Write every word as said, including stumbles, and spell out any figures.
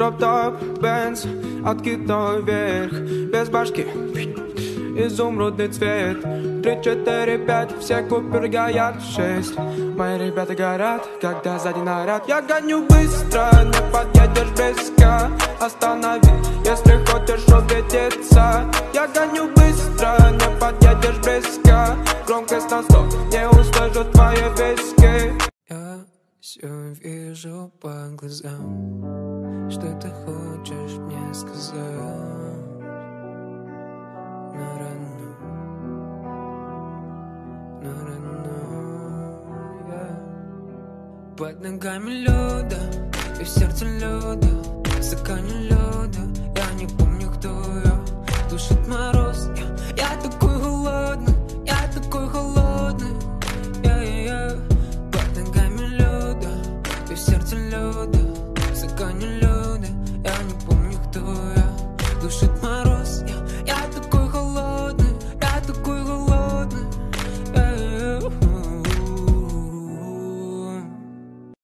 Дроп-топ, Бенз, откидной вверх, без башки, изумрудный цвет. Три, четыре, пять, все куперы горят. Шесть, мои ребята горят, когда сзади наряд. Я гоню быстро, не подъедешь близко. Останови, если хочешь убедиться. Я гоню быстро, не подъедешь близко. Громкость на сто, не услышу твои виски. Я все вижу по глазам, что ты хочешь мне сказать. Но рано, но рано, yeah. Под ногами лёда и в сердце лёда, в стакане лёда. Я не помню, кто я, душит мороз. Я, я такой холодный, я такой холодный, yeah, yeah. Под ногами лёда и в сердце лёда, в стакане лёда. Я не помню, кто я, душит